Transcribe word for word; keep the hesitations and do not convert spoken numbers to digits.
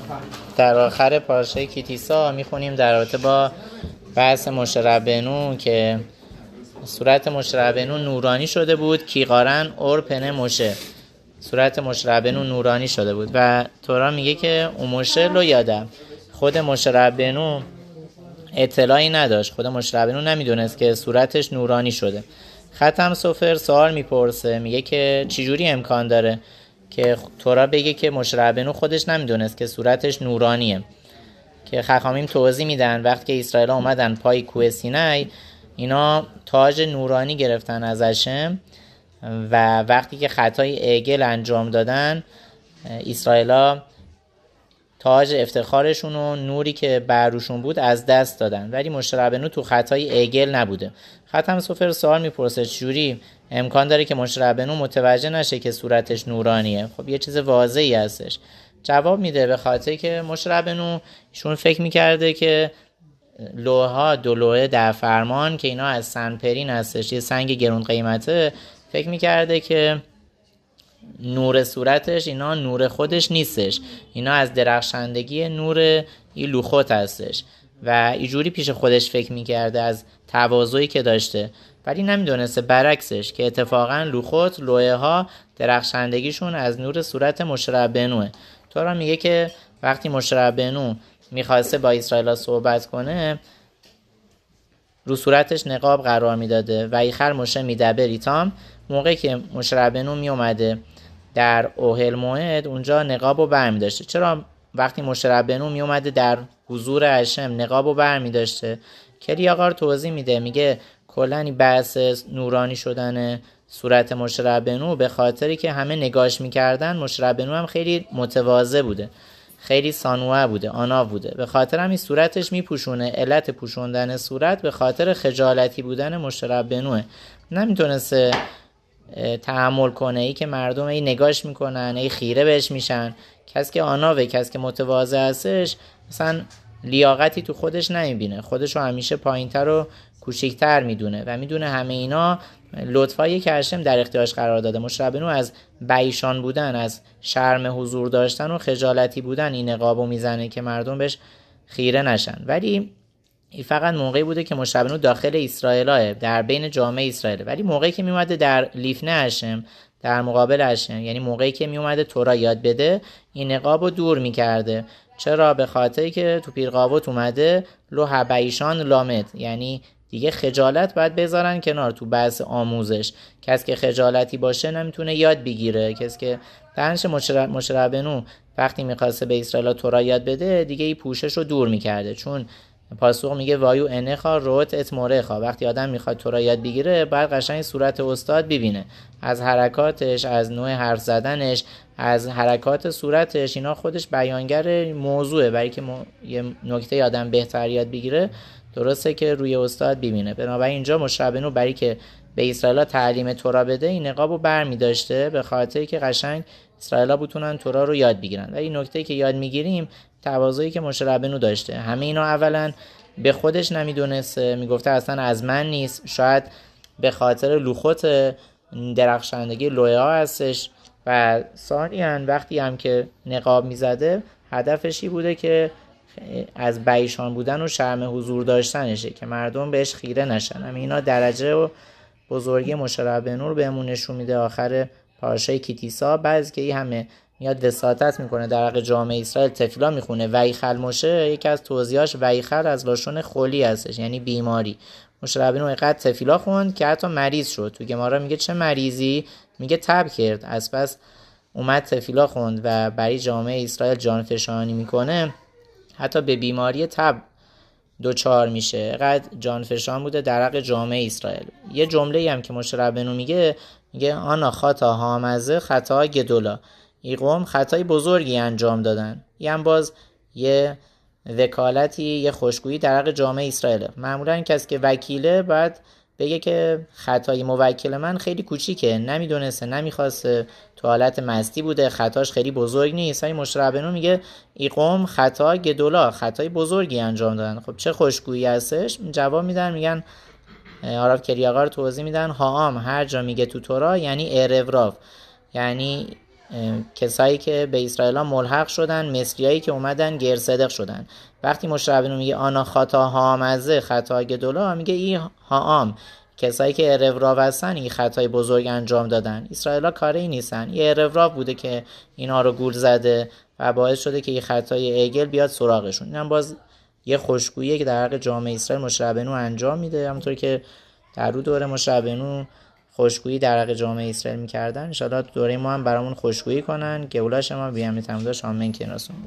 در آخر پاراشای کیتیسا میخونیم در رابطه با بحث موشه ربنو که صورت موشه ربنو نورانی شده بود، کیقارن اور پنه موشه، صورت موشه ربنو نورانی شده بود و تورا میگه که اون موشه لو یادم، خود موشه ربنو اطلاعی نداشت، خود موشه ربنو نمیدونست که صورتش نورانی شده. ختم سفر سوال میپرسه، میگه که چجوری امکان داره که تورا بگه که موشه ربنو خودش نمیدونست که صورتش نورانیه؟ که خخامیم توضیح میدن وقتی که اسرائیل اومدن پای کوه سینای، اینا تاج نورانی گرفتن از هشم و وقتی که خطای عگل انجام دادن، اسرائیل تاج افتخارشون و نوری که بر روشون بود از دست دادن، ولی موشه ربنو تو خطای عگل نبوده. ختم سفر سوال میپرسه چجوری امکان داره که موشه ربنو متوجه نشه که صورتش نورانیه؟ خب یه چیز واضحی هستش. جواب میده به خاطر که موشه ربنو ایشون فکر میکرده که لوها دو لوحه در فرمان که اینا از سنپرین هستش، یه سنگ گرون قیمته، فکر میکرده که نور صورتش اینا نور خودش نیستش، اینا از درخشندگی نور این لوخوت هستش و اینجوری پیش خودش فکر میکرده از تواضعی که داشته، ولی نمیدونسته برعکسش که اتفاقا لوخوت لوحه ها درخشندگیشون از نور صورت موشه ربنوه. تورا میگه که وقتی موشه ربنو میخواسته با اسرائیل صحبت کنه، رو صورتش نقاب قرار میداده و ایخر موشه میدبر ایتام، موقعی که موشه ربنو میومده در اوهل موعد اونجا نقابو برمی داشته. چرا وقتی موشه ربنو میومده در حضور هشم نقابو برمی داشته؟ کلیاقار توضیح میده، میگه کلانی بحث نورانی شدن صورت موشه ربنو به خاطری که همه نگاش میکردن موشه ربنو هم خیلی متواضع بوده، خیلی سانوه بوده، آنا بوده، به خاطر همین صورتش میپوشونه. علت پوشوندن صورت به خاطر خجالتی بودن موشه ربنوه. نمیتونسته تحمل کنه ای که مردم ای نگاش میکنن، ای خیره بهش میشن. کسی که آناوه، کسی که متواضع هستش، مثلا لیاقتی تو خودش نمیبینه، خودشو همیشه پایینتر و کوچیکتر میدونه و میدونه همه اینا لطفایی که هشم در اختیارش قرار داده. موشه ربنو از بیشان بودن، از شرم حضور داشتن و خجالتی بودن این نقابو میزنه که مردم بهش خیره نشن. ولی این فقط موقعی بوده که موشه ربنو داخل اسرائیل، در بین جامعه اسرائیل، ولی موقعی که میومده در لیفنه هشم، در مقابل هشم، یعنی موقعی که میومده تورا یاد بده، این نقابو دور میکرده. چرا؟ به خاطری که تو پیرقاوت اومده لو هبیشان لامد، یعنی دیگه خجالت باید بذارن کنار تو بحث آموزش. کسی که خجالتی باشه نمیتونه یاد بگیره. کسی که دانش موشه ربنو وقتی میخواسته به اسرائیل تورا یاد بده، دیگه این پوشش رو دور میکرده، چون پاسخ میگه وایو انخا روت اتمورخا، وقتی آدم میخواد تورا یاد بگیره باید قشنگ صورت استاد ببینه، از حرکاتش، از نوع حرف زدنش، از حرکات صورتش، اینا خودش بیانگر موضوعه. برای که م... یه نکته آدم بهتر یاد بگیره درسته که روی استاد ببینه. بنابراین اینجا موشه ربنو برای که به اسرائیل تعلیم تورا بده این نقابو برمی داشته، به خاطری که قشنگ اسرائیل بتونن تورا رو یاد بگیرن. و این نکته که یاد میگیریم تواضعی که موشه ربنو داشته. همه اینا اولا به خودش نمیدونسته، میگفته اصلا از من نیست، شاید به خاطر لوخوت درخشندگی لوحه ها هستش. و ثانیاً وقتی هم که نقاب میزده هدفش این بوده که از بیشان بودن و شرم حضور داشتنشه که مردم بهش خیره نشن. همین اینا درجه و بزرگی موشه ربنو رو بهمون نشون میده آخر پاراشای کیتیسا. بعضی که این همه میاد وساطت میکنه در حق جامعه اسرائیل، تفیلا میخونه ویخل موشه، یکی از توضیحاش ویخل از لاشون خلی هستش، یعنی بیماری. موشه ربنو اینقدر تفیلا خوند که حتی مریض شد. تو گمارا میگه چه مریضی؟ میگه تب کرد. از پس اومد تفیلا خوند و برای جامعه اسرائیل جانفشانی میکنه، حتی به بیماری تب دوچار میشه. قد جانفشان بوده در حق جامعه اسرائیل. یه جمله هم که موشه ربنو میگه، میگه آنا خطا هامزه خطا گدولا، این قوم خطای بزرگی انجام دادن. این هم باز یه وکالتی، یه خوشگویی در حق جامعه اسرائیل. معمولا کسی که وکیله باید بگه که خطای موکل من خیلی کوچیکه، نمیدونسته، نمیخواسته، تو حالت مستی بوده، خطاش خیلی بزرگ نیست. این موشه ربنو میگه این قوم خطا گدولا، خطای بزرگی انجام دادن. خب چه خوشگویی هستش. جواب میدن، میگن آراف کلیاقار توضیح میدن، هاام هر جا میگه تو تورا یعنی ارو راف، یعنی کسایی که به اسرائیل ملحق شدن، مصریایی که اومدن گرصدق شدن. وقتی مشره ربینو میگه آنا خطا هامزه خطا گدولا، میگه ای هام کسایی که اروراب هستن این خطای بزرگ انجام دادن. اسرائیلا کاری نیستن، این اروراب بوده که اینا رو گول زده و باعث شده که این خطای عگل بیاد سراغشون. اینم باز یه خوشگویی که در حق جامعه اسرائیل مشره ربینو انجام میده، همونطور که در رو دوره مشره ربینو خوشگویی در حق جامعه اسرائیل میکردن. ان شاءالله دوره ما هم برامون خوشگویی کنن. گولاش ما بیام میتم داشت آمین که رسون.